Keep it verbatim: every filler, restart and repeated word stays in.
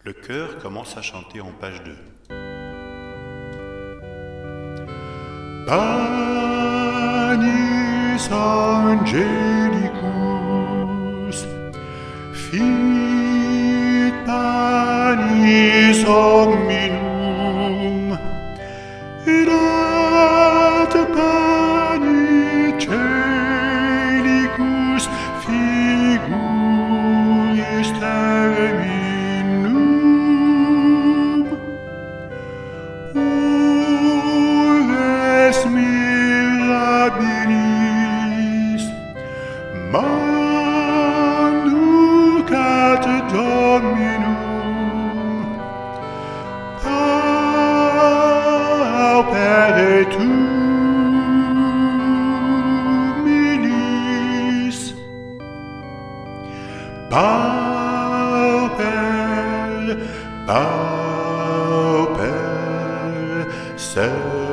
Le chœur commence à chanter en page deux. Panis angelicus, fit panis hominum, edat panis celicus figuris terminum. Ores mirabilis manducat Dominum, pauper tumilis, pauper, pauper,